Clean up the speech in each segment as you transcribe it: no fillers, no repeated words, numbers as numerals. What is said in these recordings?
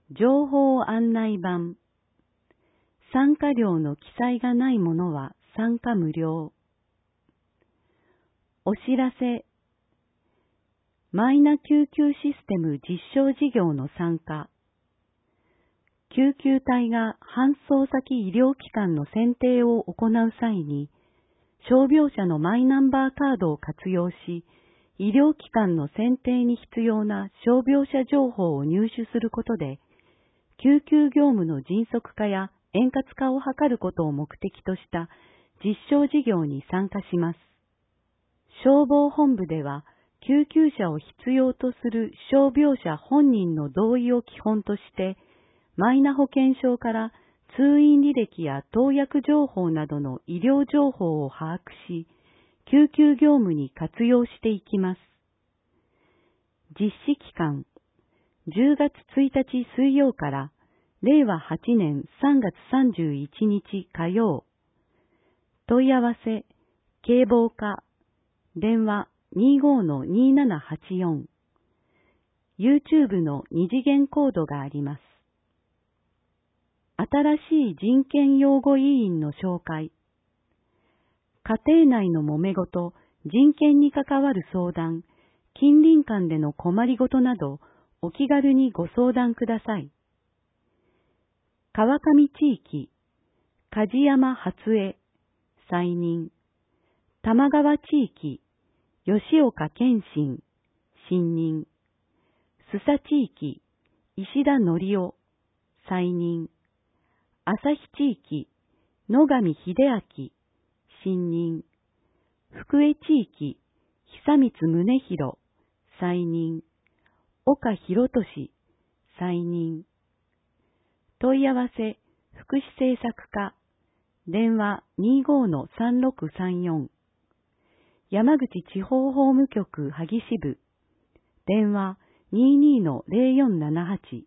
情報案内板。参加料の記載がないものは参加無料。お知らせ。マイナ救急システム実証事業の参加。救急隊が搬送先医療機関の選定を行う際に、傷病者のマイナンバーカードを活用し、医療機関の選定に必要な傷病者情報を入手することで、救急業務の迅速化や円滑化を図ることを目的とした実証事業に参加します。消防本部では、救急車を必要とする傷病者本人の同意を基本として、マイナ保険証から通院履歴や投薬情報などの医療情報を把握し、救急業務に活用していきます。実施期間、10月1日水曜から令和8年3月31日火曜。問い合わせ、警防課、電話25-2784。YouTube の二次元コードがあります。新しい人権擁護委員の紹介。家庭内の揉め事、人権に関わる相談、近隣間での困りごとなど、お気軽にご相談ください。川上地域、梶山初江、再任。玉川地域、吉岡健信、新任。須佐地域、石田則夫、再任。旭地域、野上秀明、新任。福江地域、久光宗弘、再任。岡博俊、再任。問い合わせ、福祉政策課、電話25-3634。山口地方法務局萩支部、電話22-0478。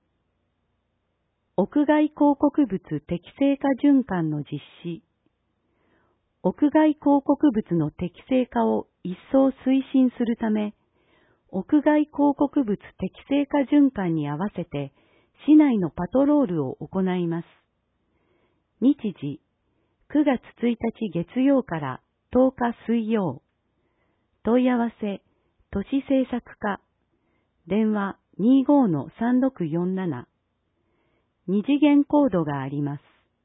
屋外広告物適正化循環の実施。屋外広告物の適正化を一層推進するため、屋外広告物適正化循環に合わせて、市内のパトロールを行います。日時、9月1日月曜から10日水曜。問い合わせ、都市政策課、電話25-3647。二次元コードがあります。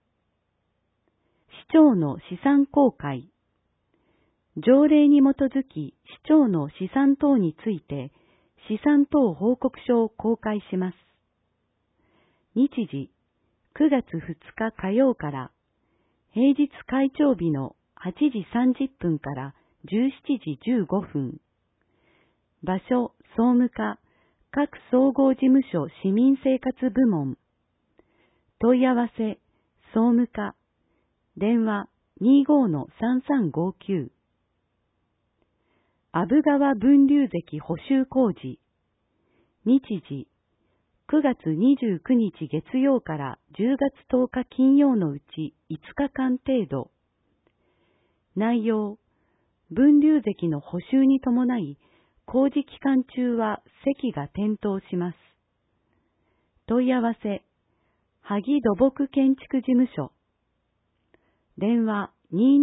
市長の資産公開。条例に基づき市長の資産等について資産等報告書を公開します。日時、9月2日火曜から平日開庁日の8時30分から17時15分。場所、総務課、各総合事務所市民生活部門。問い合わせ、総務課、電話25-3359。阿武川分流堰補修工事。日時、9月29日月曜から10月10日金曜のうち5日間程度。内容、分流堰の補修に伴い、工事期間中は堰が点灯します。問い合わせ、萩土木建築事務所。電話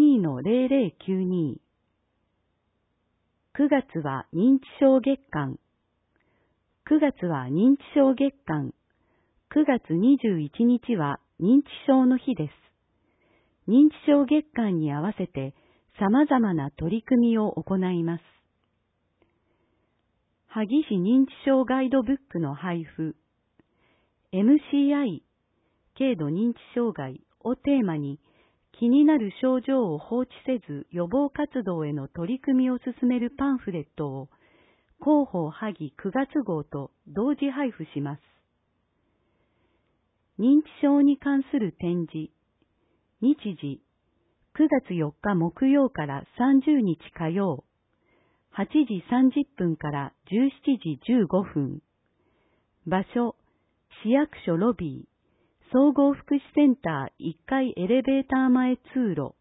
22-0092。9月は認知症月間。9月は認知症月間。9月21日は認知症の日です。認知症月間に合わせて様々な取り組みを行います。萩市認知症ガイドブックの配布。MCI、軽度認知障害をテーマに、気になる症状を放置せず予防活動への取り組みを進めるパンフレットを広報萩9月号と同時配布します。認知症に関する展示。日時、9月4日木曜から30日火曜。8時30分から17時15分。場所、市役所ロビー。総合福祉センター1階エレベーター前通路。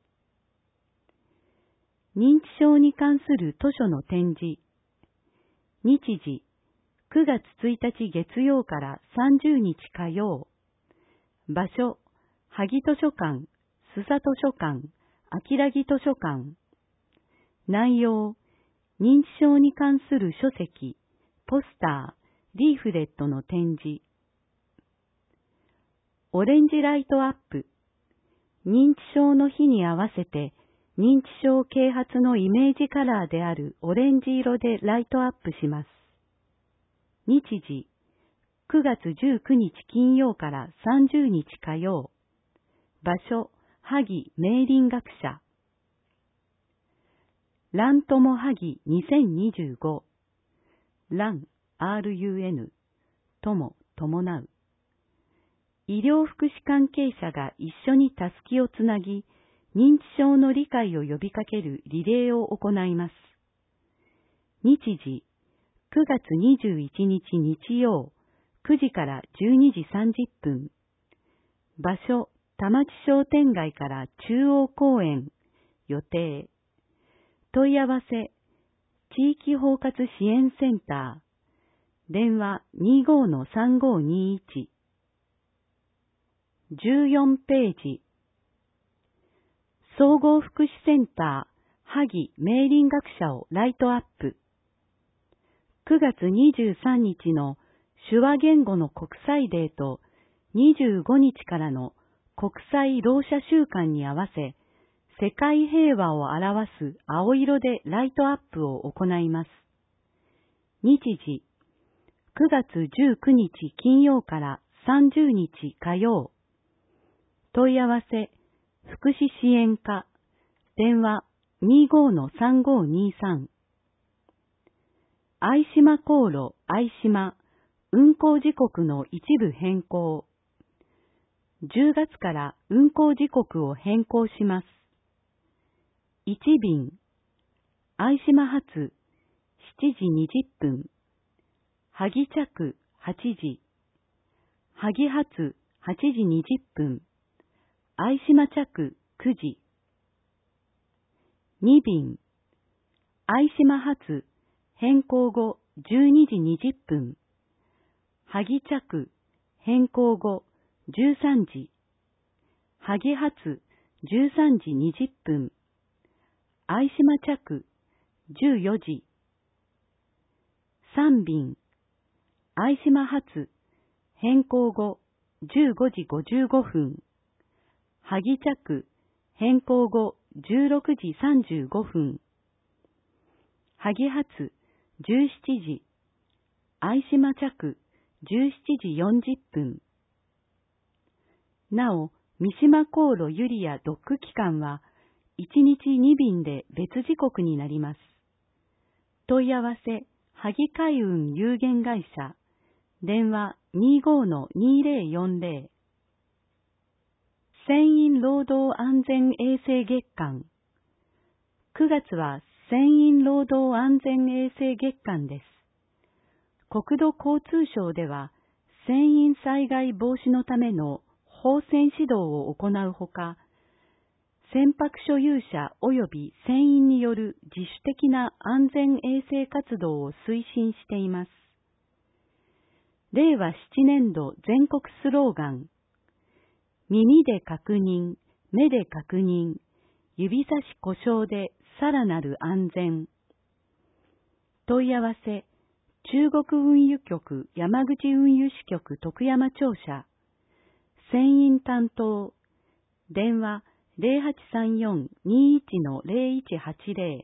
認知症に関する図書の展示。日時、 9月1日月曜から30日火曜。場所、萩図書館、須佐図書館、明木図書館。内容、認知症に関する書籍、ポスター、リーフレットの展示。オレンジライトアップ。認知症の日に合わせて、認知症啓発のイメージカラーであるオレンジ色でライトアップします。日時、9月19日金曜から30日火曜。場所、萩明林学者。ラントモ萩2025。ラン、RUN、とも、伴う。医療福祉関係者が一緒にたすきをつなぎ、認知症の理解を呼びかけるリレーを行います。日時、9月21日日曜、9時から12時30分。場所、田町商店街から中央公園。予定。問い合わせ、地域包括支援センター。電話 25-3521。14ページ。総合福祉センター、萩明林学者をライトアップ。9月23日の手話言語の国際デーと25日からの国際ろう者週間に合わせ、世界平和を表す青色でライトアップを行います。日時、9月19日金曜から30日火曜。問い合わせ、福祉支援課、電話 25-3523。相島航路相島、運行時刻の一部変更。10月から運行時刻を変更します。1便、相島発7時20分、萩着8時、萩発8時20分、相島着9時。2便、相島発変更後12時20分、萩着変更後13時、萩発13時20分、相島着14時。3便、相島発変更後15時55分、萩着変更後16時35分、萩発17時、相島着17時40分。なお、三島航路ユリアドック期間は1日2便で別時刻になります。問い合わせ、萩海運有限会社、電話 25-2040。船員労働安全衛生月間。9月は船員労働安全衛生月間です。国土交通省では、船員災害防止のための法船指導を行うほか、船舶所有者及び船員による自主的な安全衛生活動を推進しています。令和7年度全国スローガン、耳で確認、目で確認、指差し故障でさらなる安全。問い合わせ、中国運輸局山口運輸支局徳山庁舎、船員担当、電話0834-21-0180。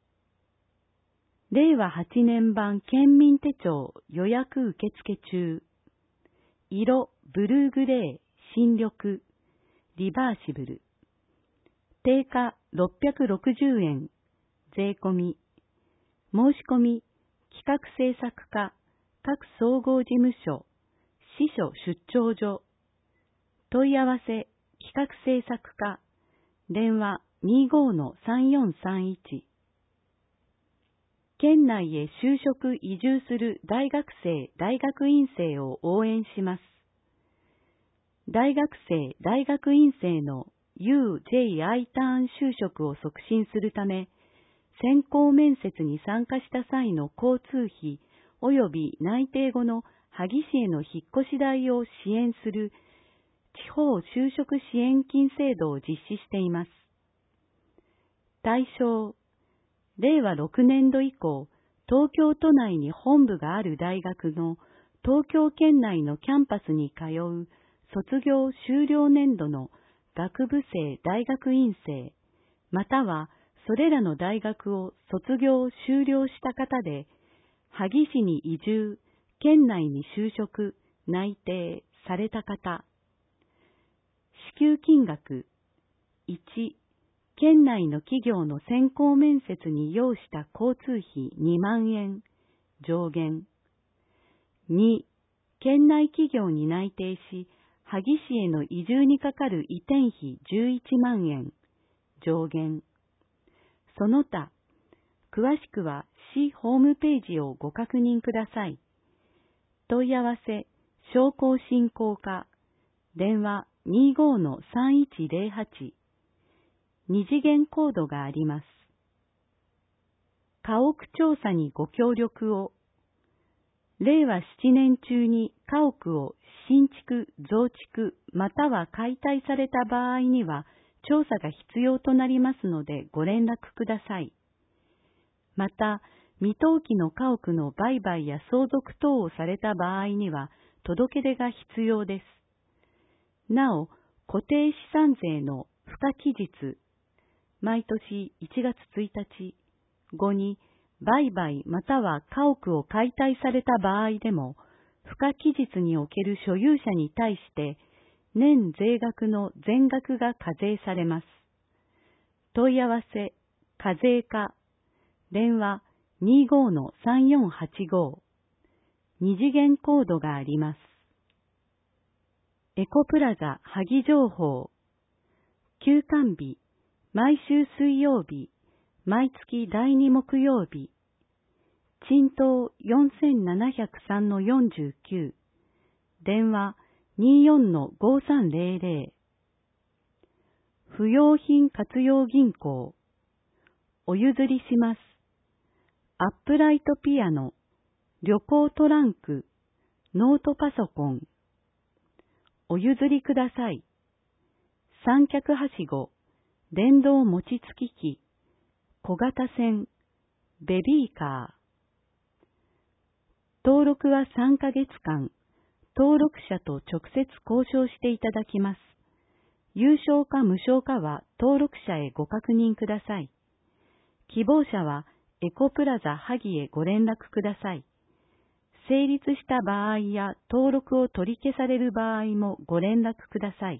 令和8年版県民手帳予約受付中。色ブルーグレー、新緑、リバーシブル。定価660円、税込み。申し込み、企画制作課、各総合事務所、支所出張所。問い合わせ、企画制作課、電話 25-3431。県内へ就職移住する大学生・大学院生を応援します。大学生・大学院生の UJI ターン就職を促進するため、選考面接に参加した際の交通費及び内定後の萩市への引っ越し代を支援する地方就職支援金制度を実施しています。対象、令和6年度以降、東京都内に本部がある大学の東京圏内のキャンパスに通う卒業修了年度の学部生大学院生、またはそれらの大学を卒業修了した方で、萩市に移住、県内に就職、内定された方。支給金額、1、県内の企業の選考面接に要した交通費2万円、上限。2、県内企業に内定し、萩市への移住にかかる移転費11万円、上限。その他、詳しくは市ホームページをご確認ください。問い合わせ、商工振興課、電話25-3108、二次元コードがあります。家屋調査にご協力を。令和7年中に家屋を新築、増築、または解体された場合には調査が必要となりますのでご連絡ください。また、未登記の家屋の売買や相続等をされた場合には届け出が必要です。なお、固定資産税の付加期日、毎年1月1日後に売買または家屋を解体された場合でも、付加期日における所有者に対して年税額の全額が課税されます。問い合わせ、課税課、電話25-3485、二次元コードがあります。エコプラザ萩情報、休館日、毎週水曜日、毎月第2木曜日、賃東4703-49、電話24-5300、不用品活用銀行、お譲りします。アップライトピアノ、旅行トランク、ノートパソコン、お譲りください。三脚はしご、電動餅つき機、小型船、ベビーカー。登録は3ヶ月間、登録者と直接交渉していただきます。有償か無償かは登録者へご確認ください。希望者はエコプラザ萩へご連絡ください。成立した場合や登録を取り消される場合もご連絡ください。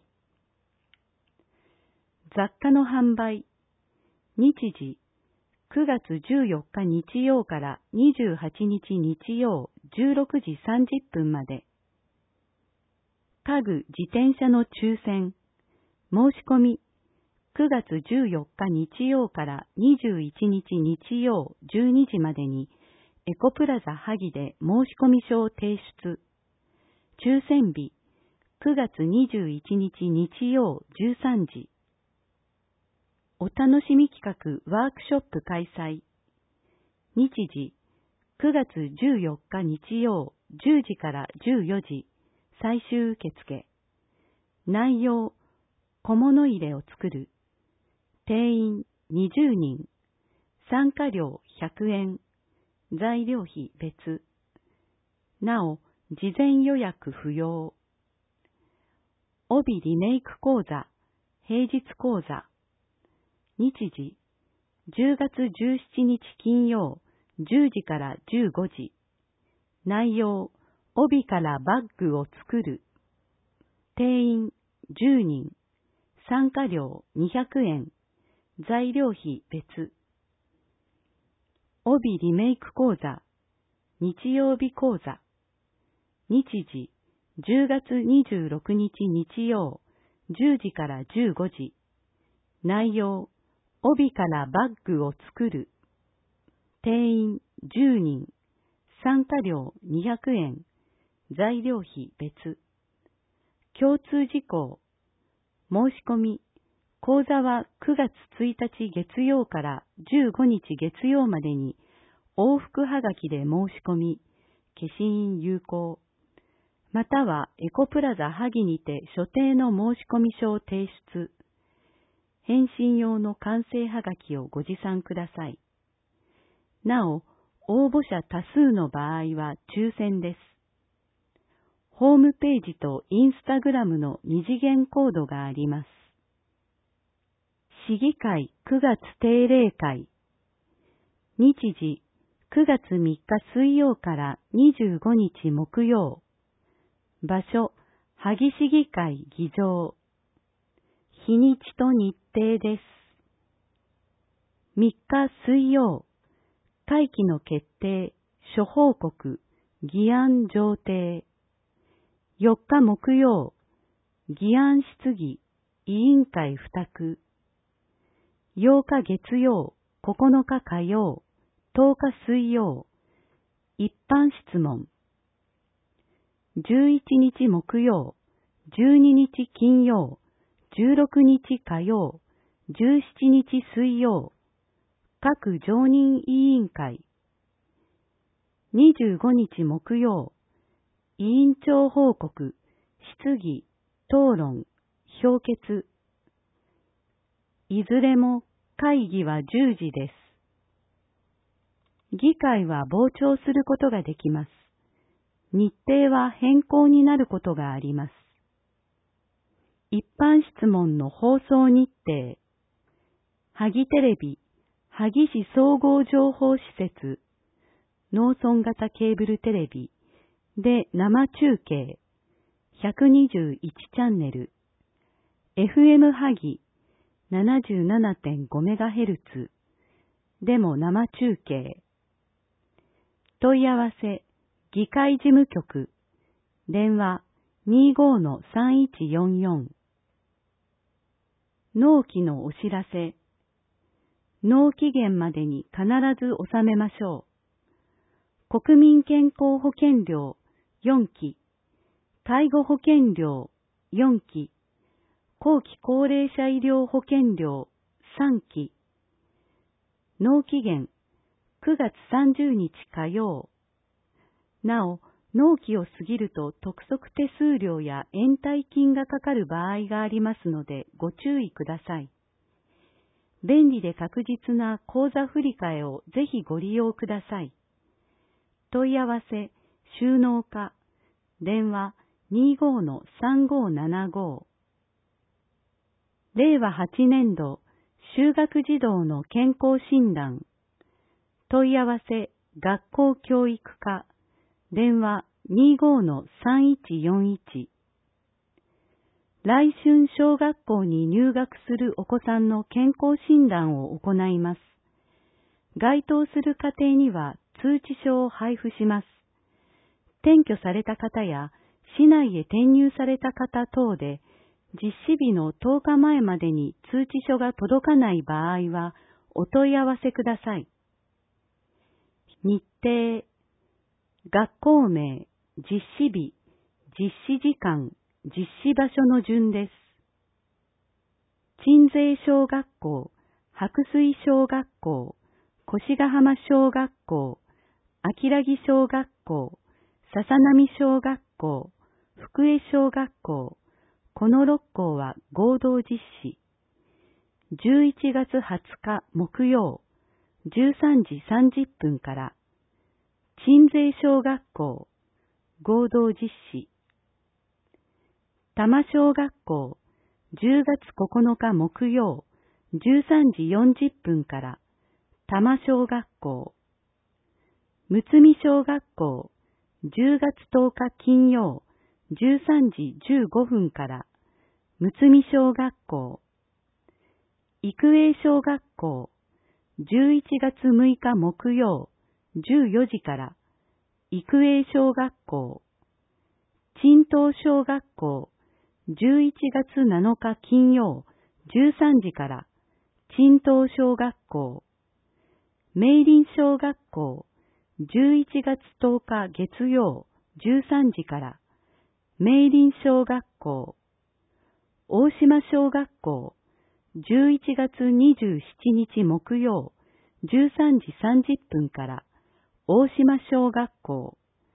雑貨の販売。日時、9月14日日曜から28日日曜16時30分まで。家具自転車の抽選。申し込み。9月14日日曜から21日日曜12時までにエコプラザ萩で申し込み書を提出。抽選日。9月21日日曜13時。お楽しみ企画ワークショップ開催。日時、9月14日日曜10時から14時、最終受付。内容、小物入れを作る。定員20人。参加料100円。材料費別。なお、事前予約不要。帯リメイク講座、平日講座。日時、10月17日金曜、10時から15時。内容、帯からバッグを作る。定員10人。参加料200円。材料費別。帯リメイク講座。日曜日講座。日時、10月26日日曜、10時から15時。内容、帯からバッグを作る。定員10人。参加料200円。材料費別。共通事項。申し込み。講座は9月1日月曜から15日月曜までに往復はがきで申し込み、 消印有効、またはエコプラザ萩にて所定の申込書を提出。返信用の完成はがきをご持参ください。なお、応募者多数の場合は抽選です。ホームページとインスタグラムの二次元コードがあります。市議会9月定例会。日時9月3日水曜から25日木曜。場所、萩市議会議場。日にちと日程です。3日水曜。会期の決定、諸報告、議案上呈。4日木曜。議案質疑、委員会付託。8日月曜、9日火曜、10日水曜。一般質問。11日木曜、12日金曜、16日火曜、17日水曜、各常任委員会。25日木曜、委員長報告、質疑、討論、評決。いずれも会議は10時です。議会は傍聴することができます。日程は変更になることがあります。一般質問の放送日程。萩テレビ、萩市総合情報施設、農村型ケーブルテレビで生中継、121チャンネル、FM 萩 77.5MHz でも生中継。問い合わせ、議会事務局、電話 25-3144。納期のお知らせ。納期限までに必ず納めましょう。国民健康保険料4期、介護保険料4期、後期高齢者医療保険料3期。納期限9月30日火曜。なお、納期を過ぎると督促手数料や延滞金がかかる場合がありますのでご注意ください。便利で確実な口座振替をぜひご利用ください。問い合わせ、収納課、電話 25-3575。令和8年度、就学児童の健康診断。問い合わせ、学校教育課、電話 25-3141。来春小学校に入学するお子さんの健康診断を行います。該当する家庭には通知書を配布します。転居された方や市内へ転入された方等で、実施日の10日前までに通知書が届かない場合はお問い合わせください。日程、学校名、実施日、実施時間、実施場所の順です。鎮西小学校、白水小学校、越ヶ浜小学校、秋良木小学校、笹波小学校、福江小学校、この6校は合同実施。11月20日木曜、13時30分から、鎮西小学校、合同実施。多摩小学校、10月9日木曜、13時40分から、多摩小学校。むつみ小学校、10月10日金曜、13時15分から、むつみ小学校。育英小学校、11月6日木曜、14時から、育英小学校。鎮東小学校、11月7日金曜、13時から、鎮東小学校。明林小学校、11月10日月曜、13時から、明林小学校。大島小学校、11月27日木曜、13時30分から、大島小学校。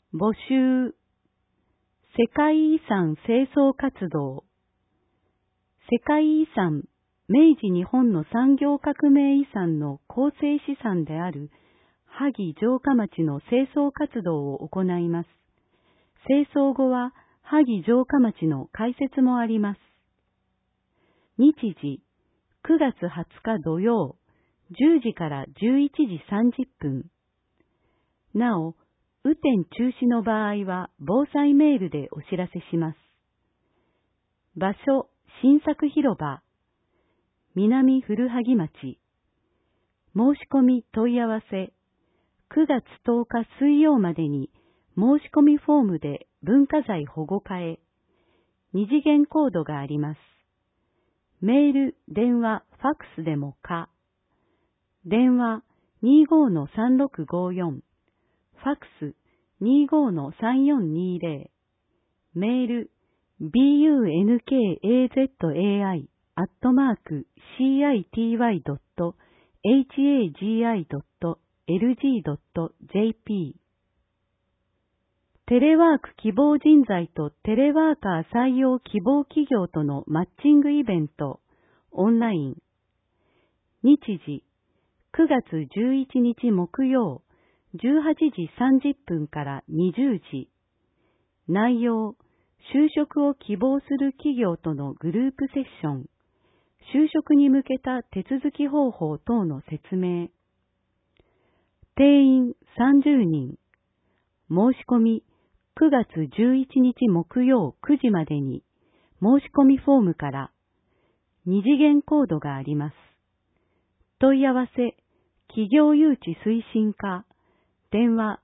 募集。世界遺産清掃活動。世界遺産、明治日本の産業革命遺産の構成資産である萩城下町の清掃活動を行います。清掃後は萩城下町の開設もあります。日時、9月20日土曜、10時から11時30分。なお、雨天中止の場合は防災メールでお知らせします。場所、新作広場、南古萩町。申し込み問い合わせ、9月10日水曜までに申し込みフォームで文化財保護課へ、二次元コードがあります。メール、電話、ファックスでも可。電話 25-3654、ファックス 25-3420、メール bunkazai.hagi.lg.jp。 テレワーク希望人材とテレワーカー採用希望企業とのマッチングイベント、オンライン。日時、9月11日木曜、18時30分から20時。内容、就職を希望する企業とのグループセッション、就職に向けた手続き方法等の説明。定員30人。申し込み、9月11日木曜9時までに申し込みフォームから二次元コードがあります。問い合わせ、企業誘致推進課、電話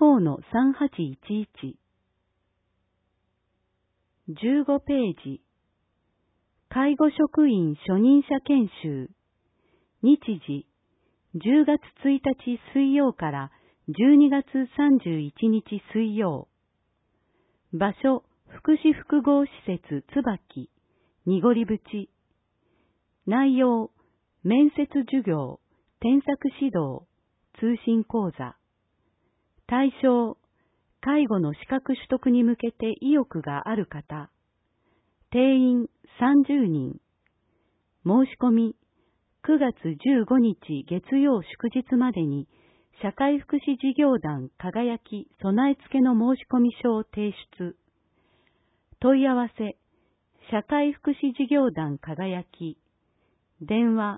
25-3811。15ページ。介護職員初任者研修。日時、10月1日水曜から12月31日水曜。場所、福祉複合施設椿、濁り淵。内容、面接授業、添削指導、通信講座。対象、介護の資格取得に向けて意欲がある方。定員30人。申し込み、9月15日月曜祝日までに、社会福祉事業団輝き備え付けの申し込み書を提出。問い合わせ、社会福祉事業団輝き、電話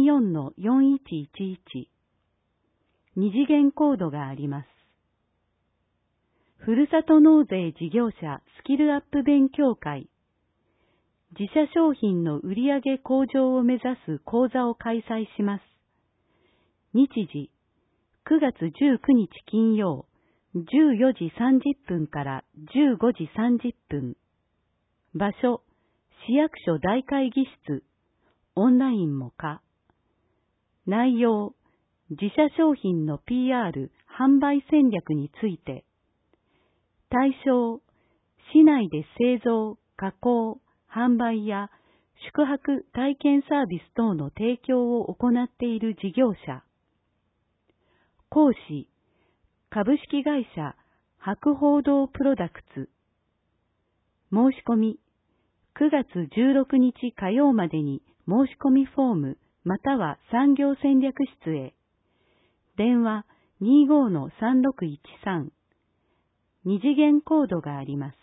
24-4111。二次元コードがあります。ふるさと納税事業者スキルアップ勉強会。自社商品の売上向上を目指す講座を開催します。日時、9月19日金曜、14時30分から15時30分。場所、市役所大会議室、オンラインも可。内容、自社商品の PR、販売戦略について。対象、市内で製造、加工、販売や宿泊体験サービス等の提供を行っている事業者。講師、株式会社博報堂プロダクツ。申し込み、9月16日火曜までに申し込みフォームまたは産業戦略室へ。電話 25-3613。二次元コードがあります。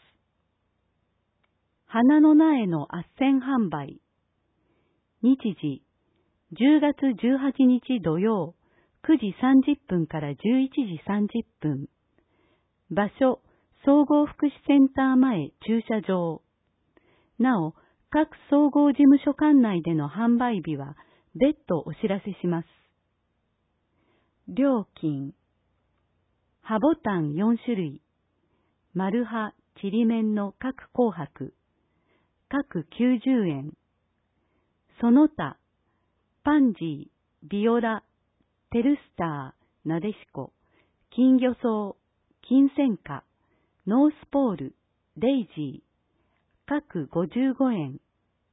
花の苗の斡旋販売。日時、10月18日土曜、9時30分から11時30分。場所、総合福祉センター前駐車場。なお、各総合事務所管内での販売日は別途お知らせします。料金。葉ボタン4種類。丸葉、ちりめんの各紅白。各90円。その他、パンジー、ビオラ、テルスター、なでしこ、金魚草、金銭花、ノースポール、デイジー、各55円。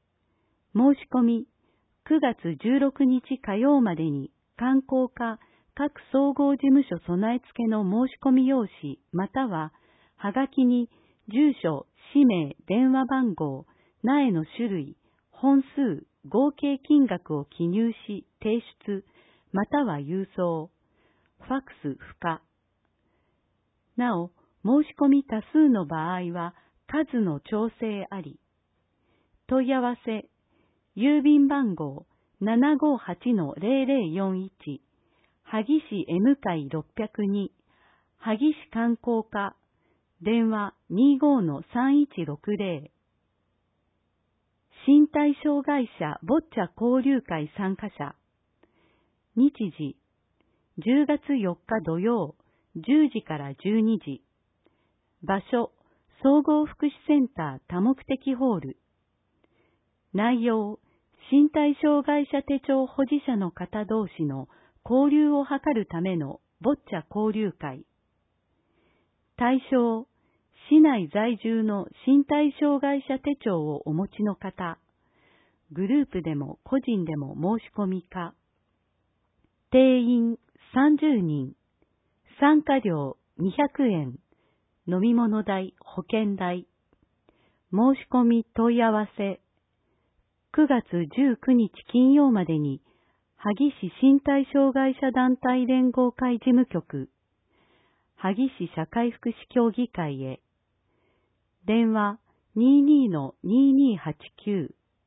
申し込み、9月16日火曜までに観光課各総合事務所備え付けの申し込み用紙またははがきに住所、氏名、電話番号、苗の種類、本数、合計金額を記入し提出または郵送、ファックス不可。なお、申し込み多数の場合は数の調整あり。問い合わせ、郵便番号 758-0041 萩市 M 会602萩市観光課電話 25-3160 身体障害者ボッチャ交流会参加者日時10月4日土曜10時から12時場所総合福祉センター多目的ホール内容身体障害者手帳保持者の方同士の交流を図るためのボッチャ交流会対象市内在住の身体障害者手帳をお持ちの方グループでも個人でも申し込み可定員30人参加料200円飲み物代保険代申し込み問い合わせ9月19日金曜までに萩市身体障害者団体連合会事務局萩市社会福祉協議会へ電話 22-2289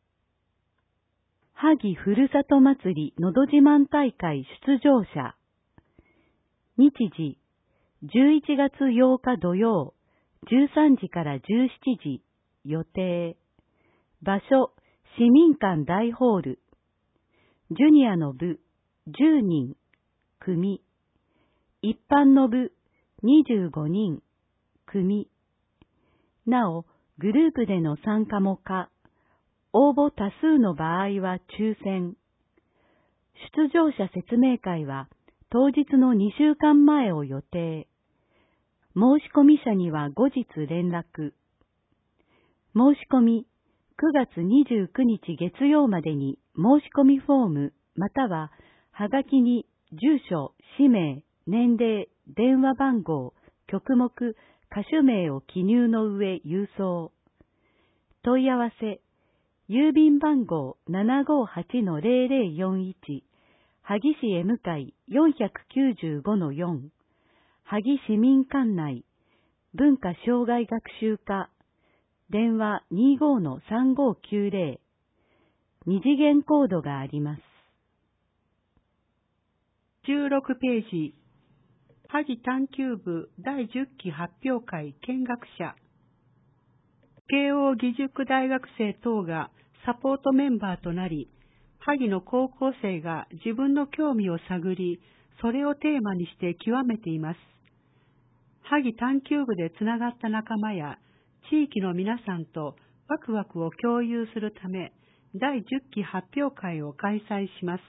萩ふるさと祭りのど自慢大会出場者日時11月8日土曜13時から17時予定場所市民館大ホールジュニアの部10人組一般の部25人組なおグループでの参加も可応募多数の場合は抽選出場者説明会は当日の2週間前を予定申し込み者には後日連絡申し込み9月29日月曜までに申し込みフォームまたははがきに住所、氏名、年齢、電話番号、曲目、歌手名を記入の上郵送。問い合わせ、郵便番号 758-0041 萩市 M 会 495-4 萩市民館内文化障害学習課電話 25-3590 二次元コードがあります。 16ページ萩探究部第10期発表会見学者慶応義塾大学生等がサポートメンバーとなり萩の高校生が自分の興味を探りそれをテーマにして極めています。萩探究部でつながった仲間や地域の皆さんとワクワクを共有するため、第10期発表会を開催します。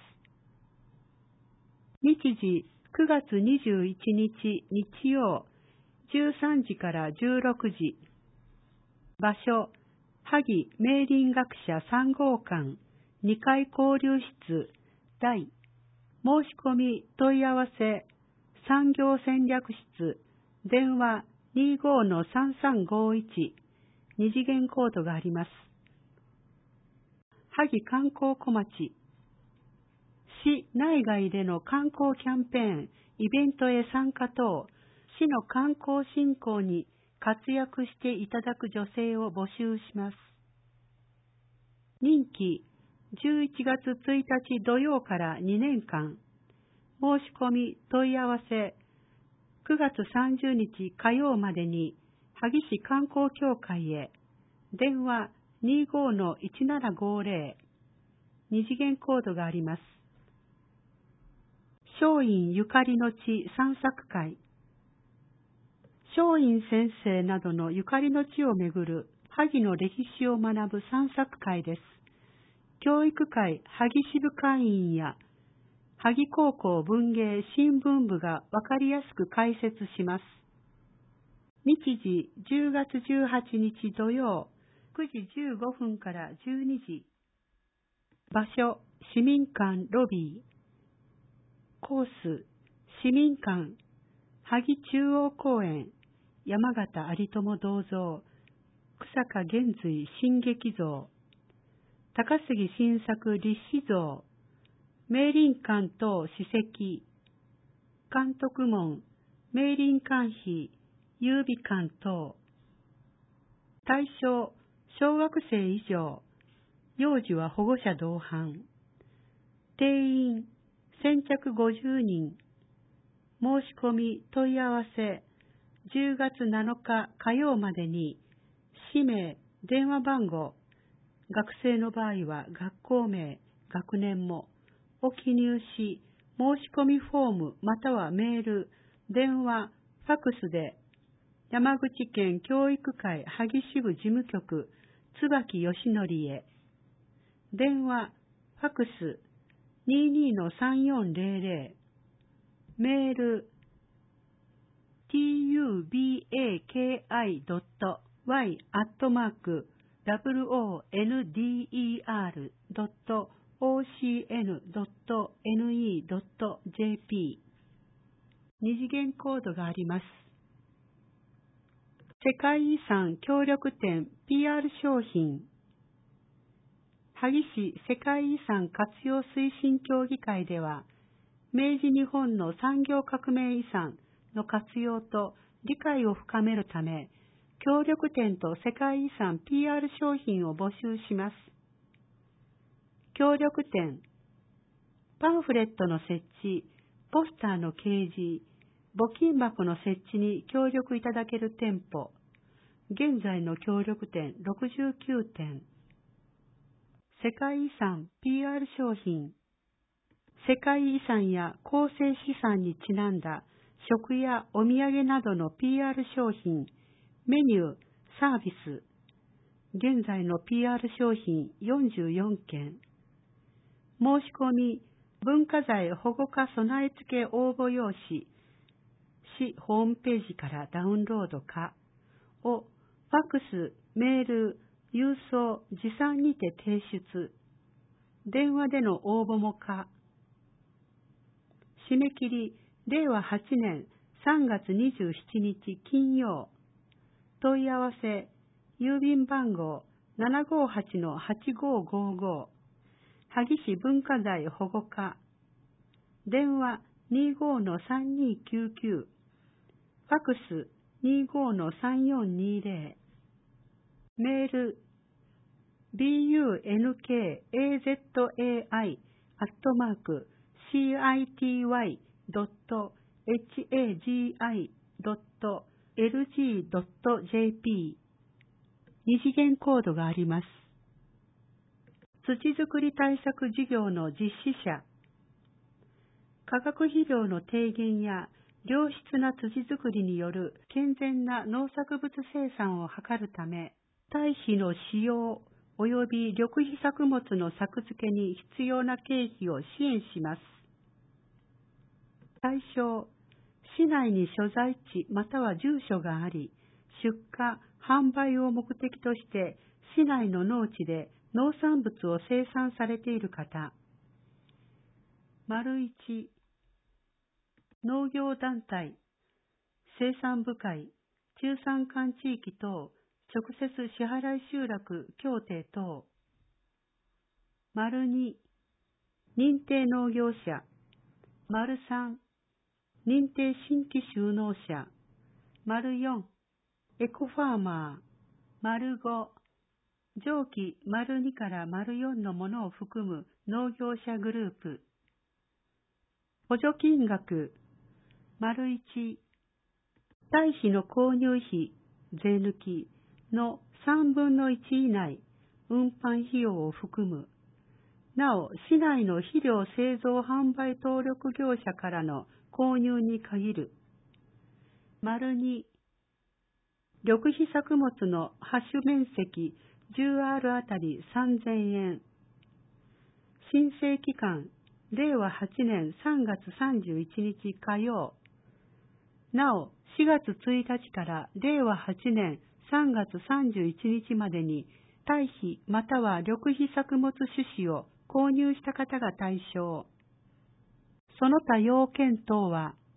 日時9月21日日曜13時から16時。場所、萩明林学者3号館2階交流室第申し込み問い合わせ産業戦略室電話 25-3351 二次元コードがあります。萩観光小町市内外での観光キャンペーン、イベントへ参加等、市の観光振興に活躍していただく女性を募集します。任期11月1日土曜から2年間。申し込み問い合わせ9月30日火曜までに萩市観光協会へ電話 25-1750 二次元コードがあります。松陰ゆかりの地散策会松陰先生などのゆかりの地をめぐる萩の歴史を学ぶ散策会です。教育会萩支部会員や萩高校文芸新聞部がわかりやすく解説します。日時10月18日土曜9時15分から12時。場所市民館ロビー。コース市民館、萩中央公園、山形有友銅像、草加玄瑞新劇像、高杉新作立志像、明林館等史跡、監督門、明林館碑、優美館等、対象、小学生以上、幼児は保護者同伴、定員、先着50人、申し込み問い合わせ、10月7日火曜までに、氏名、電話番号、学生の場合は学校名、学年も、を記入し、申し込みフォームまたはメール、電話、ファクスで、山口県教育会萩支部事務局、椿義則へ。電話、ファクス、22-3400。メール、tubaki.y@wonder.ocn.ne.jp。二次元コードがあります。世界遺産協力店 PR 商品。萩市世界遺産活用推進協議会では、明治日本の産業革命遺産の活用と理解を深めるため、協力店と世界遺産 PR 商品を募集します。協力店、パンフレットの設置、ポスターの掲示、募金箱の設置に協力いただける店舗、現在の協力店69店。世界遺産 PR 商品。世界遺産や構成資産にちなんだ食やお土産などの PR 商品、メニュー、サービス。現在の PR 商品44件。申し込み、文化財保護課備え付け応募用紙、市ホームページからダウンロードか、をファックス、メール、郵送、持参にて提出。電話での応募も可。締め切り、令和8年3月27日金曜。問い合わせ、郵便番号 758-8555。萩市文化財保護課。電話 25-3299。ファクス 25-3420。メール、bunkai@city.hagi.lg.jp。二次元コードがあります。土作り対策事業の実施者。化学肥料の低減や良質な土作りによる健全な農作物生産を図るため、堆肥の使用及び緑肥作物の作付けに必要な経費を支援します。対象、市内に所在地または住所があり、出荷、販売を目的として市内の農地で農産物を生産されている方。1、農業団体、生産部会、中山間地域等、直接支払い集落協定等。2、認定農業者。3、認定新規就農者。4、エコファーマー。5、上記2から4のものを含む農業者グループ。補助金額。1、堆肥の購入費、税抜きの3分の1以内、運搬費用を含む。なお、市内の肥料製造販売登録業者からの購入に限る。2、緑肥作物の播種面積 10R あたり3000円。申請期間、令和8年3月31日火曜。なお、4月1日から令和8年3月31日までに、堆肥または緑肥作物種子を購入した方が対象。その他要件等は、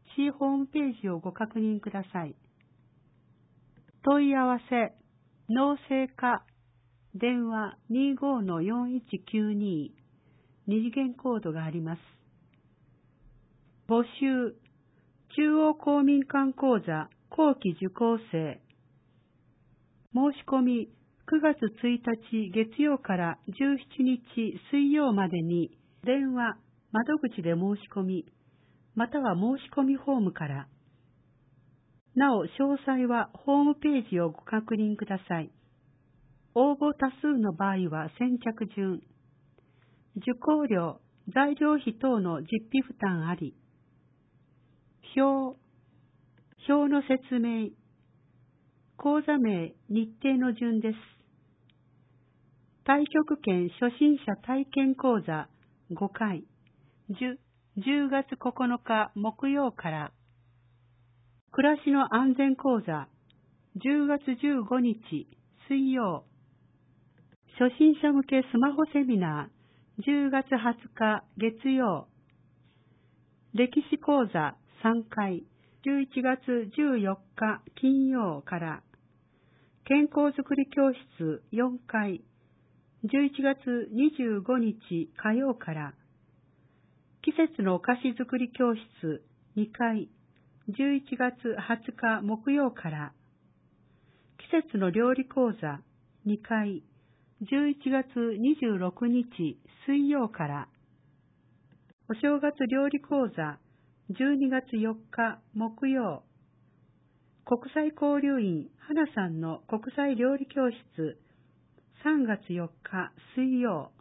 市ホームページをご確認ください。問い合わせ、農政課、電話 25-4192、二次元コードがあります。募集、中央公民館講座後期受講生。申し込み、9月1日月曜から17日水曜までに電話、窓口で申し込み、または申し込みフォームから。なお、詳細はホームページをご確認ください。応募多数の場合は先着順。受講料、材料費等の実費負担あり。表の説明。講座名、日程の順です。太極拳初心者体験講座5回、10月9日木曜から。暮らしの安全講座10月15日水曜。初心者向けスマホセミナー10月20日月曜。歴史講座3回11月14日金曜から。健康づくり教室4回11月25日火曜から。季節のお菓子作り教室2回11月20日木曜から。季節の料理講座2回11月26日水曜から。お正月料理講座12月4日木曜。国際交流員花さんの国際料理教室3月4日水曜。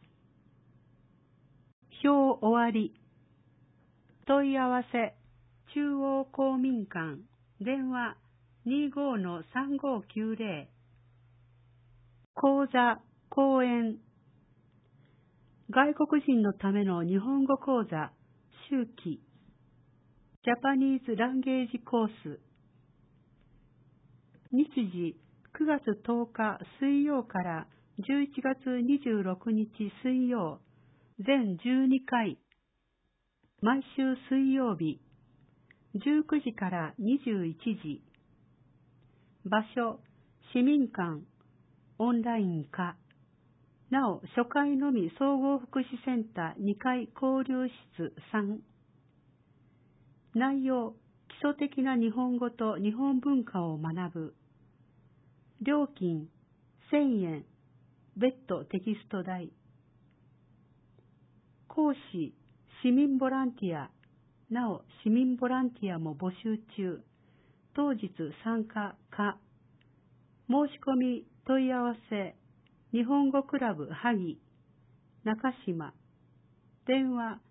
表終わり。問い合わせ中央公民館電話 25-3590。講座講演。外国人のための日本語講座秋季。ジャパニーズランゲージコース。日時9月10日水曜から11月26日水曜。全12回。毎週水曜日。19時から21時。場所、市民館、オンライン化。なお、初回のみ総合福祉センター2階交流室3。内容、基礎的な日本語と日本文化を学ぶ。料金、1000円、別途テキスト代。講師、市民ボランティア。なお、市民ボランティアも募集中。当日参加可。申し込み問い合わせ。日本語クラブ萩中島。電話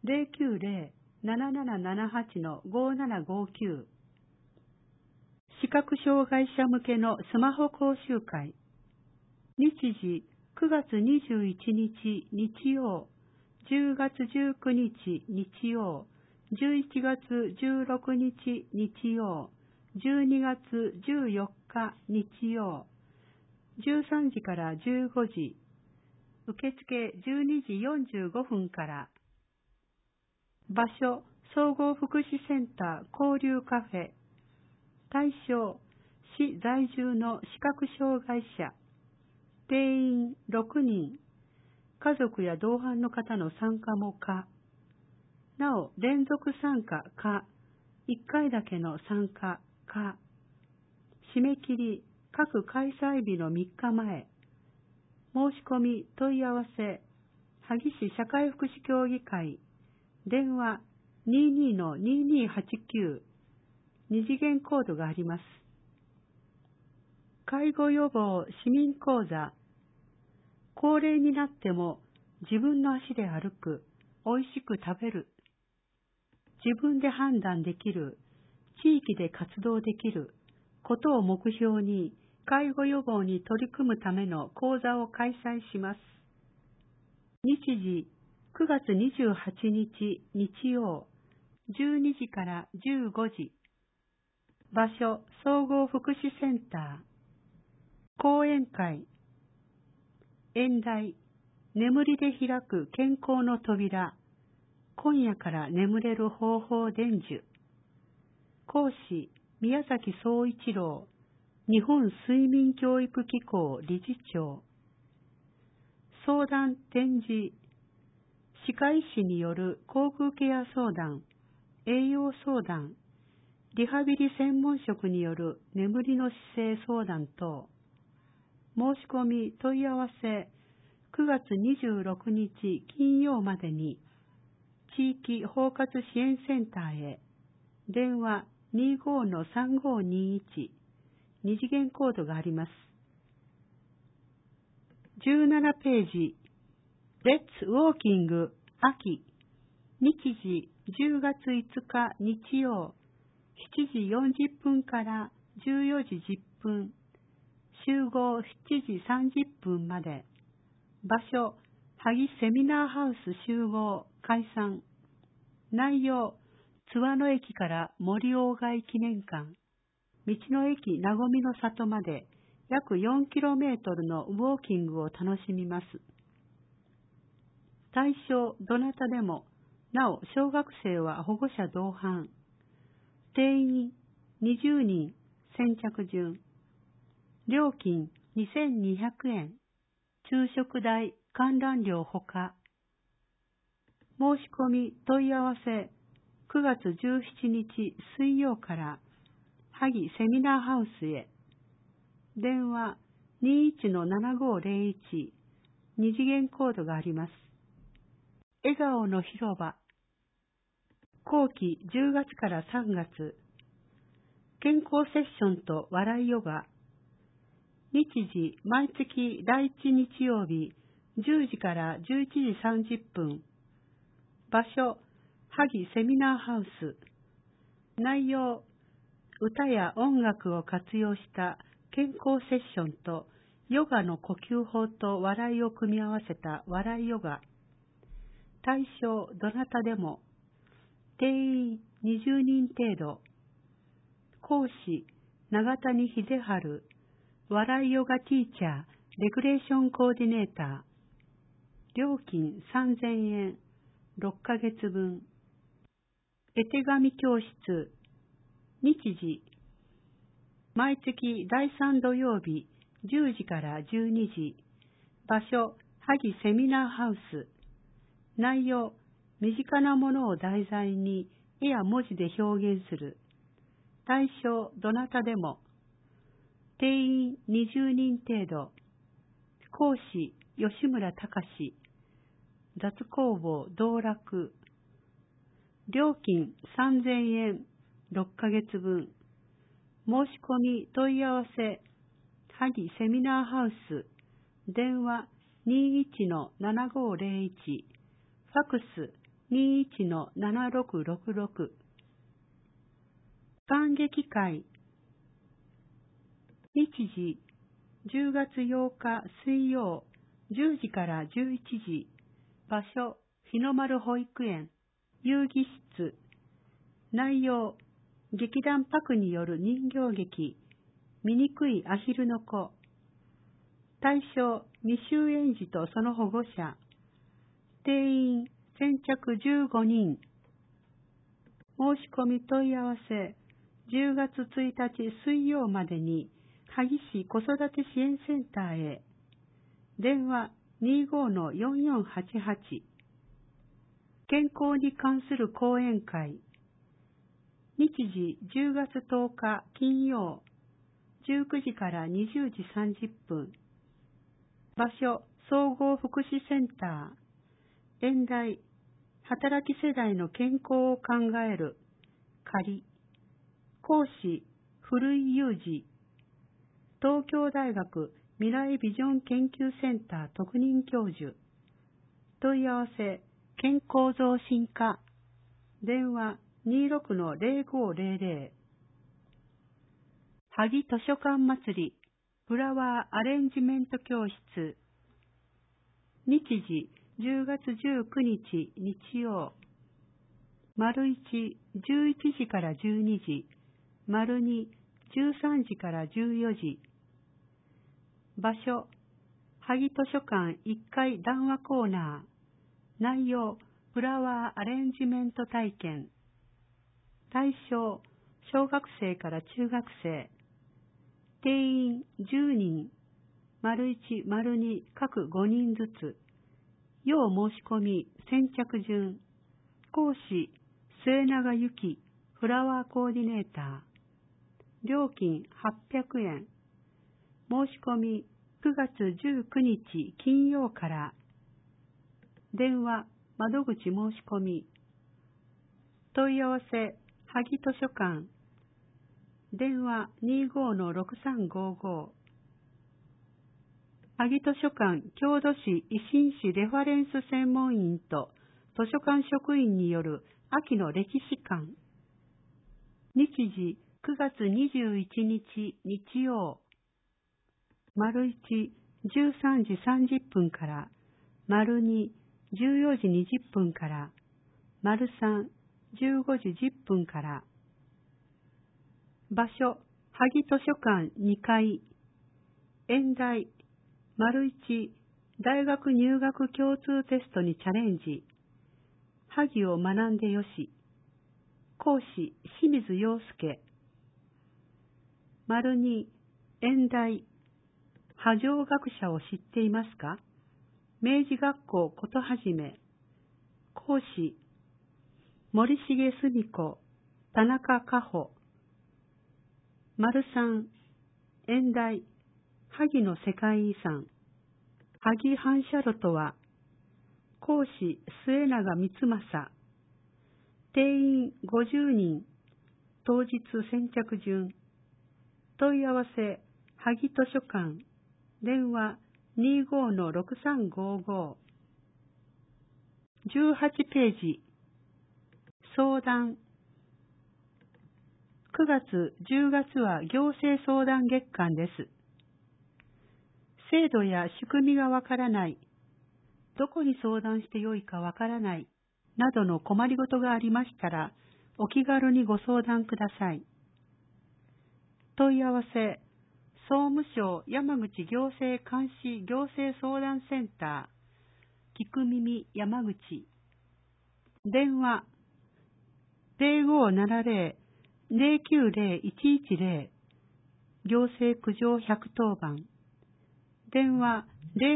090-7778-5759。視覚障害者向けのスマホ講習会。日時9月21日日曜。10月19日日曜。11月16日日曜。12月14日日曜。13時から15時。受付12時45分から。場所、総合福祉センター交流カフェ。対象、市在住の視覚障害者。定員6人。家族や同伴の方の参加も可。なお、連続参加可。1回だけの参加可。締め切り、各開催日の3日前。申し込み問い合わせ、萩市社会福祉協議会。電話 22-2289。二次元コードがあります。介護予防市民講座。高齢になっても自分の足で歩く、おいしく食べる。自分で判断できる、地域で活動できることを目標に介護予防に取り組むための講座を開催します。日時9月28日日曜12時から15時。場所、総合福祉センター。講演会。演題、眠りで開く健康の扉。今夜から眠れる方法伝授。 講師、宮崎総一郎、日本睡眠教育機構理事長。相談展示、歯科医師による口腔ケア相談、栄養相談、リハビリ専門職による眠りの姿勢相談等。申し込み問い合わせ9月26日金曜までに地域包括支援センターへ電話 25-3521 二次元コードがあります。17ページレッツウォーキング秋日時10月5日日曜7時40分から14時10分集合7時30分まで場所萩セミナーハウス集合解散内容津和野駅から森鴎外記念館道の駅なごみの里まで約 4km のウォーキングを楽しみます。対象どなたでもなお小学生は保護者同伴定員20人先着順料金2200円昼食代観覧料ほか申し込み問い合わせ9月17日水曜から萩セミナーハウスへ電話 21-7501 二次元コードがあります。笑顔の広場後期10月から3月健康セッションと笑いヨガ日時毎月第1日曜日10時から11時30分場所萩セミナーハウス内容歌や音楽を活用した健康セッションとヨガの呼吸法と笑いを組み合わせた笑いヨガ対象どなたでも定員20人程度講師永谷秀治笑いヨガティーチャーレクレーションコーディネーター料金3000円6ヶ月分絵手紙教室日時毎月第3土曜日10時から12時場所萩セミナーハウス内容身近なものを題材に絵や文字で表現する対象どなたでも定員20人程度講師吉村隆雑工房道楽料金3000円6ヶ月分申し込み問い合わせ萩セミナーハウス電話 21-7501 ファクス 21-7666 観劇会日時10月8日水曜10時から11時場所日の丸保育園遊戯室内容劇団パクによる人形劇醜いアヒルの子対象未就園児とその保護者定員先着15人申し込み問い合わせ10月1日水曜までに萩市子育て支援センターへ電話 25-4488 健康に関する講演会日時10月10日金曜19時から20時30分場所総合福祉センター演題働き世代の健康を考える仮講師古井裕二東京大学未来ビジョン研究センター特任教授問い合わせ健康増進課電話 26-0500 萩図書館祭りフラワーアレンジメント教室日時10月19日日曜丸1、11時から12時丸2、13時から14時場所萩図書館1階談話コーナー内容フラワーアレンジメント体験対象小学生から中学生、定員10人、丸1、丸2、各5人ずつ、要申し込み、先着順、講師、末永由紀、フラワーコーディネーター、料金800円、申し込み9月19日金曜から、電話、窓口申し込み、問い合わせ、萩図書館、電話25-6355、萩図書館郷土史維新史レファレンス専門員と図書館職員による秋の歴史館。日時9月21日日曜。丸1、13時30分から、丸2、14時20分から、丸3、15時10分から。場所、萩図書館2階。演題、丸1、大学入学共通テストにチャレンジ。萩を学んでよし。講師、清水陽介。丸2、演題、波状学者を知っていますか？明治学校ことはじめ。講師、森重澄子、田中加穂。丸3、演題、萩の世界遺産。萩反射炉とは、講師、末永光正。定員50人、当日先着順。問い合わせ、萩図書館。電話25-6355。18ページ。相談。9月、10月は行政相談月間です。制度や仕組みがわからない、どこに相談してよいかわからない、などの困りごとがありましたら、お気軽にご相談ください。問い合わせ、総務省山口行政監視行政相談センター、聞く耳山口。電話、0570-090-110、行政苦情110番。電話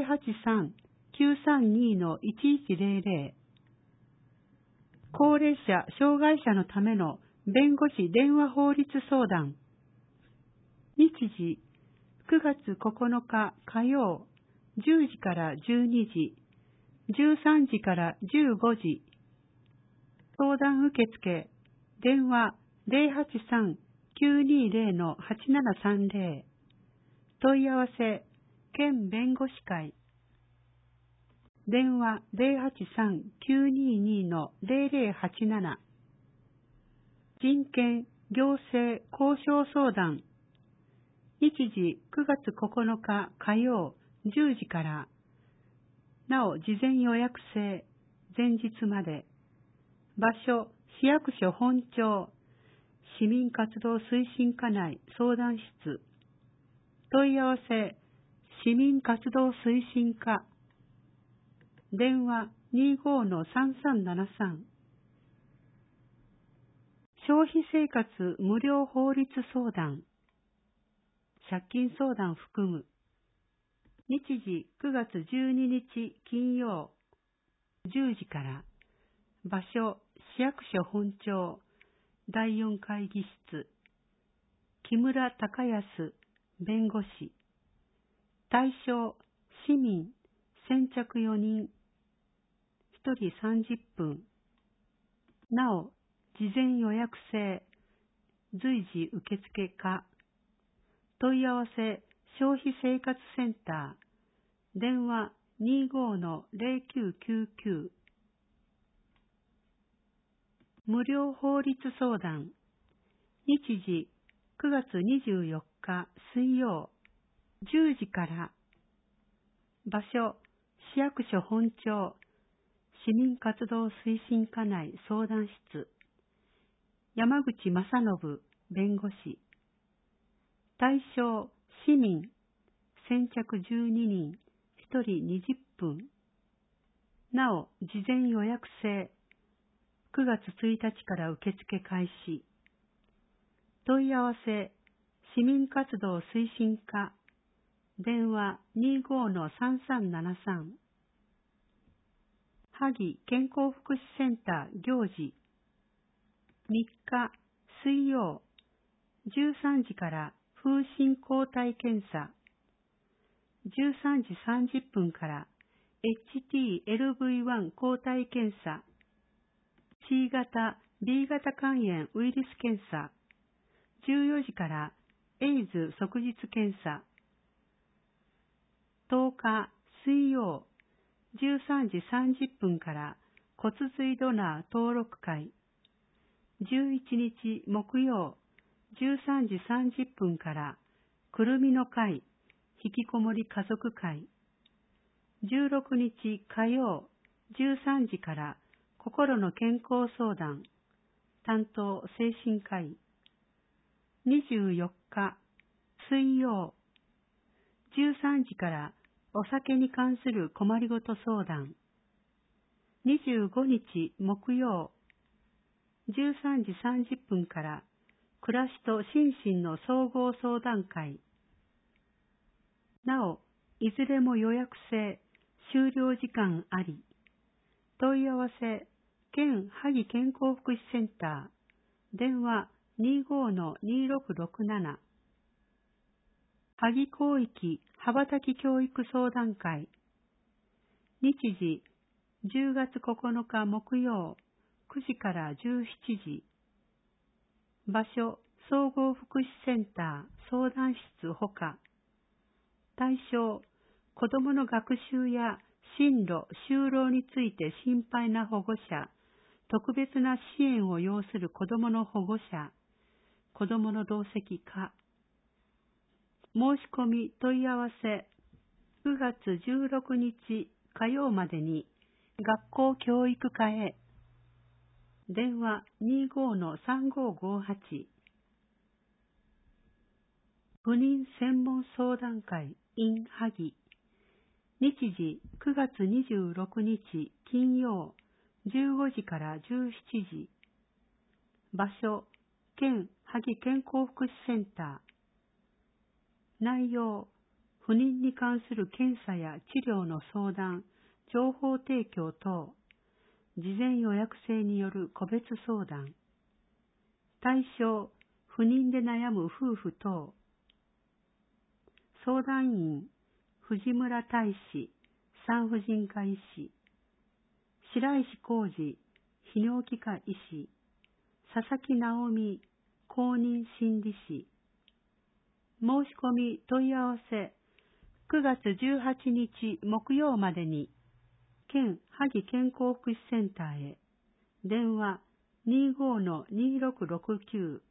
083-932-1100。高齢者、障害者のための弁護士電話法律相談。日時、9月9日火曜、10時から12時、13時から15時。相談受付、電話083-920-8730。問い合わせ、県弁護士会。電話083-922-0087。人権、行政、交渉相談。日時9月9日火曜10時から。なお、事前予約制、前日まで。場所、市役所本庁、市民活動推進課内相談室。問い合わせ、市民活動推進課。電話25-3373。消費生活無料法律相談。借金相談含む。日時9月12日金曜10時から。場所、市役所本庁、第4会議室。木村隆康、弁護士。対象、市民、先着4人。1人30分。なお、事前予約制、随時受付可。問い合わせ、消費生活センター、電話25-0999。無料法律相談。日時9月24日水曜10時から。場所、市役所本庁、市民活動推進課内相談室。山口正信弁護士。対象、市民、先着12人、1人20分。なお、事前予約制。9月1日から受付開始。 問い合わせ、市民活動推進課、電話25-3373。萩健康福祉センター行事。3日水曜、13時から風疹抗体検査。13時30分から HTLV1 抗体検査。C 型、B 型肝炎ウイルス検査。14時からエイズ即日検査。10日水曜、13時30分から骨髄ドナー登録会。11日木曜、13時30分からくるみの会、引きこもり家族会。16日火曜、13時から心の健康相談、担当精神科医。24日水曜、13時からお酒に関する困りごと相談。25日木曜、13時30分から暮らしと心身の総合相談会。なお、いずれも予約制、終了時間あり。問い合わせ、県萩健康福祉センター、電話25-2667。萩広域羽ばたき教育相談会。日時、10月9日木曜、9時から17時。場所、総合福祉センター相談室ほか。対象、子どもの学習や進路、就労について心配な保護者、特別な支援を要する子どもの保護者、子どもの同席課。申し込み問い合わせ、9月16日火曜までに学校教育課へ。電話25-3558。不妊専門相談会 in 萩。日時9月26日金曜15時から17時。場所、県萩健康福祉センター。内容、不妊に関する検査や治療の相談、情報提供等、事前予約制による個別相談。対象、不妊で悩む夫婦等。相談員、藤村大使、産婦人科医師、白石浩二、泌尿器科医師、佐々木直美、公認心理師。申し込み問い合わせ、9月18日木曜までに、県萩健康福祉センターへ。電話25-2669。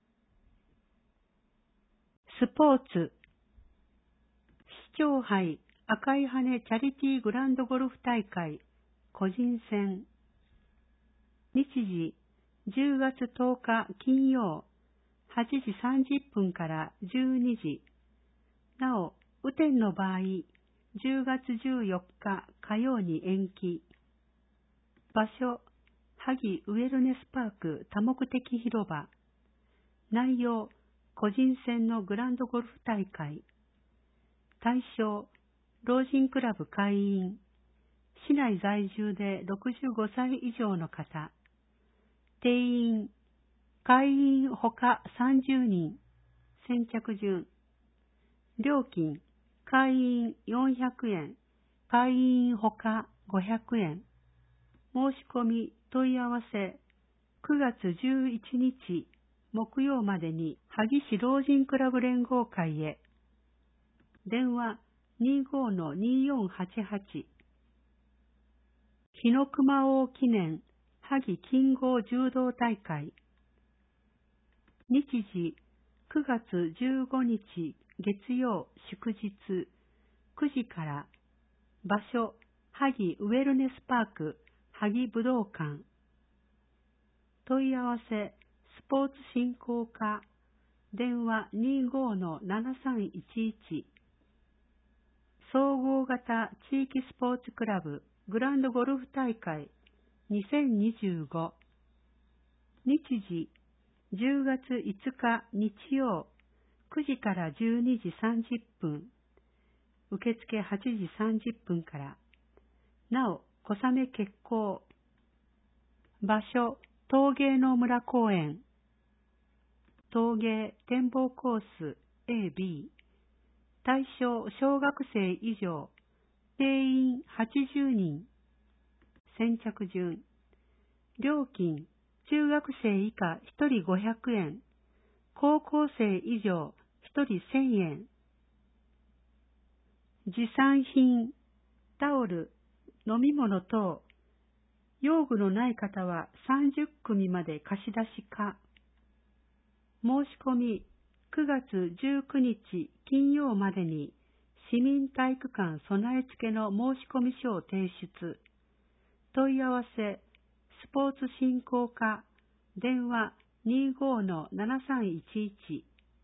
スポーツ。市長杯赤い羽チャリティーグランドゴルフ大会個人戦。日時10月10日金曜8時30分から12時。なお、雨天の場合、10月14日火曜に延期。場所、萩ウェルネスパーク多目的広場。内容、個人戦のグランドゴルフ大会。対象、老人クラブ会員。市内在住で65歳以上の方。定員、会員ほか30人。先着順。料金、会員400円、会員ほか500円。申し込み問い合わせ、9月11日木曜までに萩市老人クラブ連合会へ。電話25-2488。日の熊王記念萩金剛柔道大会。日時9月15日月曜祝日9時から。場所、萩ウェルネスパーク萩武道館。問い合わせ、スポーツ振興課。電話25-7311。総合型地域スポーツクラブグランドゴルフ大会2025。日時 10月5日日曜9時から12時30分、受付8時30分から。なお、小雨決行。場所、陶芸の村公園。陶芸展望コース A、B。対象小学生以上。定員80人。先着順。料金、中学生以下1人500円。高校生以上1人1000円。持参品、タオル、飲み物等。用具のない方は30組まで貸し出し可。申し込み、9月19日金曜までに市民体育館備え付けの申し込み書を提出。問い合わせ、スポーツ振興課、電話 25-7311。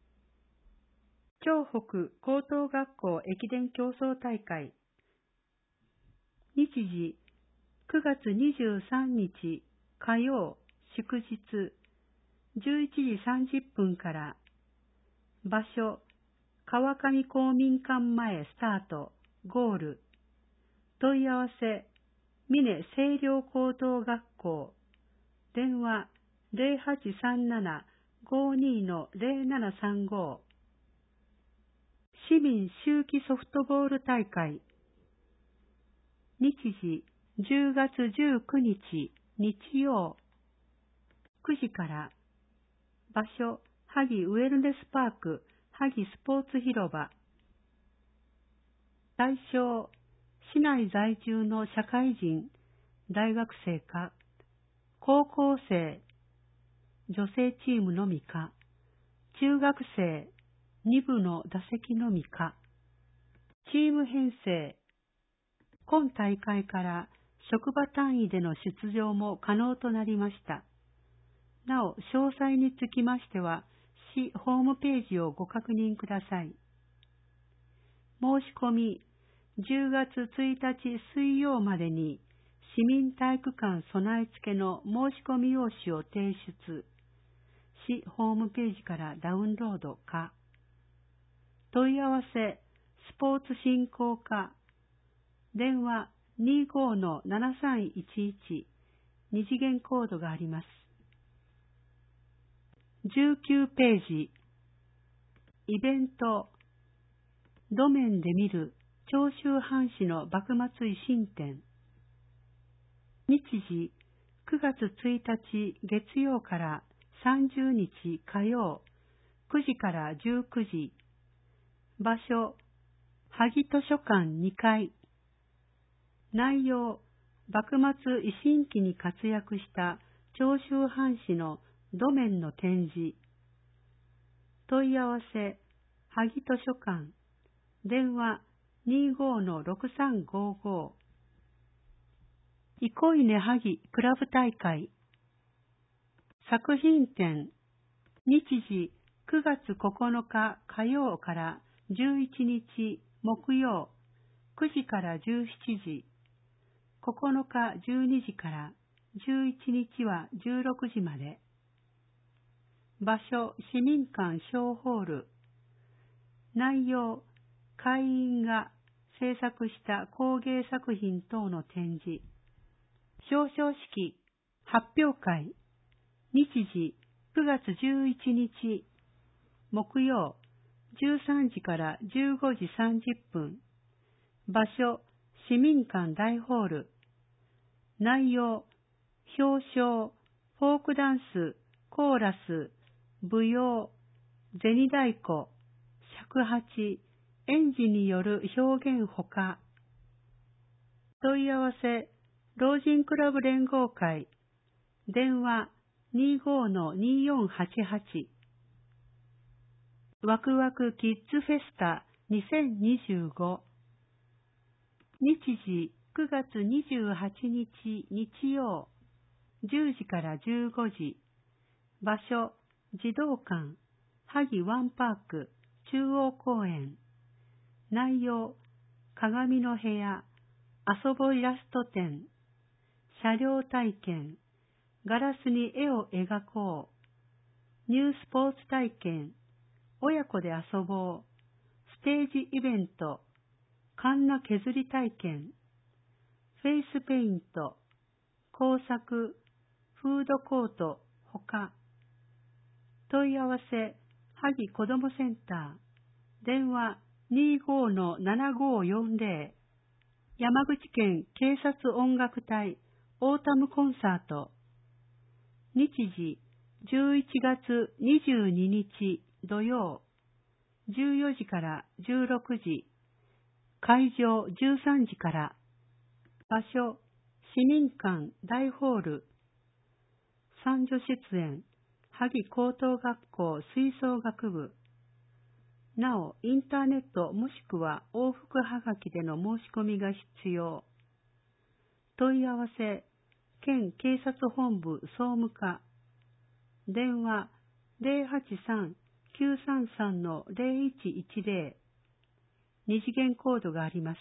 長北高等学校駅伝競争大会。日時、9月23日火曜祝日11時30分から。場所、川上公民館前スタート、ゴール。問い合わせ、峰清涼高等学校。電話 0837-52-0735。市民秋季ソフトボール大会。日時、10月19日日曜9時から。場所、萩ウェルネスパーク、萩スポーツ広場。対象、市内在住の社会人、大学生か、高校生、女性チームのみか、中学生、2部の打席のみか。チーム編成。今大会から職場単位での出場も可能となりました。なお、詳細につきましては、市ホームページをご確認ください。申し込み、10月1日水曜までに、市民体育館備え付けの申し込み用紙を提出。市ホームページからダウンロードか。問い合わせ、スポーツ振興課。電話 25-7311。二次元コードがあります。19ページ。イベント。路面で見る長州藩士の幕末維新展。日時9月1日月曜から30日火曜9時から19時。場所、萩図書館2階。内容、幕末維新期に活躍した長州藩士の土面の展示。問い合わせ、萩図書館。電話 25-6355。憩いね萩クラブ大会。作品展。日時9月9日火曜から11日木曜9時から17時。9日12時から11日は16時まで。場所、市民館小ホール。内容、会員が制作した工芸作品等の展示。表彰式、発表会。日時、9月11日、木曜、13時から15時30分。場所、市民館大ホール。内容、表彰、フォークダンス、コーラス、舞踊、銭太鼓、尺八、演技による表現ほか。問い合わせ、老人クラブ連合会。電話 25-2488。ワクワクキッズフェスタ2025。日時9月28日日曜10時から15時。場所、児童館、萩ワンパーク、中央公園。内容、鏡の部屋、遊ぼイラスト展、車両体験、ガラスに絵を描こう。 ニュースポーツ体験、親子で遊ぼう、ステージイベント、カンナ削り体験、フェイスペイント、工作、フードコート、ほか。問い合わせ、萩子どもセンター、電話 25-7540、山口県警察音楽隊オータムコンサート。日時11月22日土曜、14時から16時、会場13時から。場所、市民館大ホール。三女出演、萩高等学校吹奏楽部。なお、インターネットもしくは往復はがきでの申し込みが必要。問い合わせ、県警察本部総務課。電話 083-933-0110。二次元コードがあります。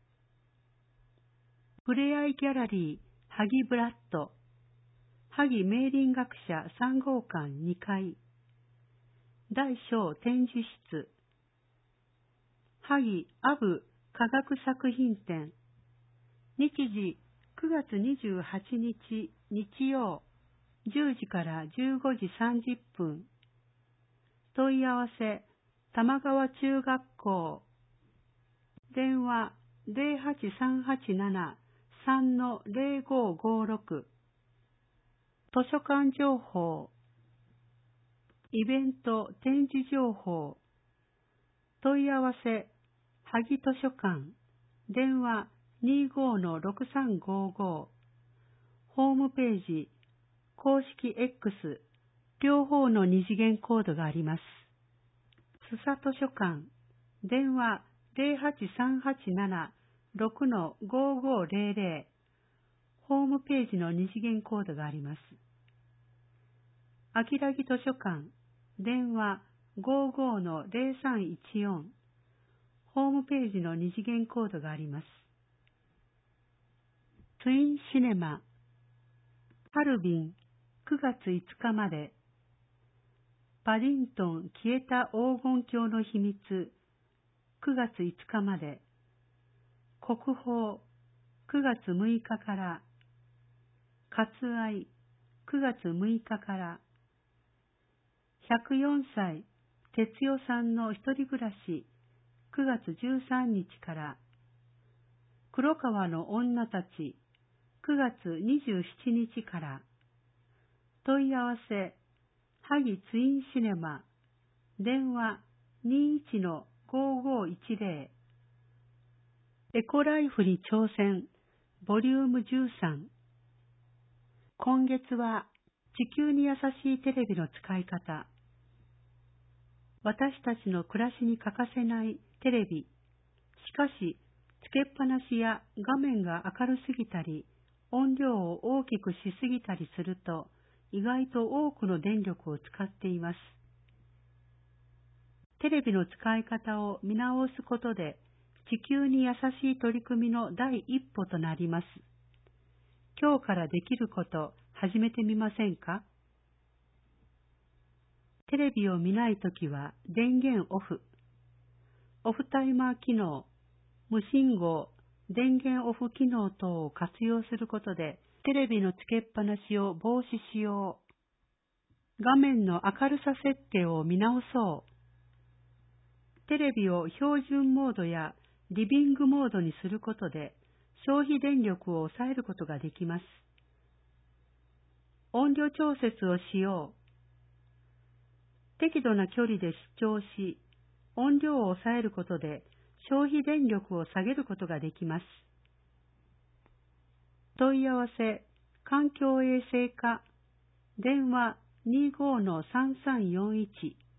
ふれあいギャラリー、萩ブラッド。萩明林学者3号館2階。大小展示室。萩アブ科学作品展。日時9月28日日曜、10時から15時30分。問い合わせ、玉川中学校。電話 08387-3-0556。図書館情報。イベント展示情報。問い合わせ、萩図書館。電話 25-6355。ホームページ、公式 X、両方の二次元コードがあります。須佐図書館。電話 08387-6-5500。ホームページの二次元コードがあります。秋良木図書館。電話 55-0314。ホームページの二次元コードがあります。ツインシネマ。ハルビン、9月5日まで。パディントン消えた黄金鏡の秘密、9月5日まで。国宝、9月6日から。割愛、9月6日から。104歳、哲代さんの一人暮らし、9月13日から。黒川の女たち、9月27日から。問い合わせ、萩ツインシネマ。電話 21-5510。エコライフに挑戦、ボリューム13。今月は、地球に優しいテレビの使い方。私たちの暮らしに欠かせないテレビ。しかし、つけっぱなしや画面が明るすぎたり、音量を大きくしすぎたりすると、意外と多くの電力を使っています。テレビの使い方を見直すことで、地球に優しい取り組みの第一歩となります。今日からできること、始めてみませんか？テレビを見ないときは電源オフ。オフタイマー機能、無信号、電源オフ機能等を活用することで、テレビのつけっぱなしを防止しよう。画面の明るさ設定を見直そう。テレビを標準モードやリビングモードにすることで、消費電力を抑えることができます。音量調節をしよう。適度な距離で視聴し、音量を抑えることで消費電力を下げることができます。問い合わせ、環境衛生課、電話 25-3341。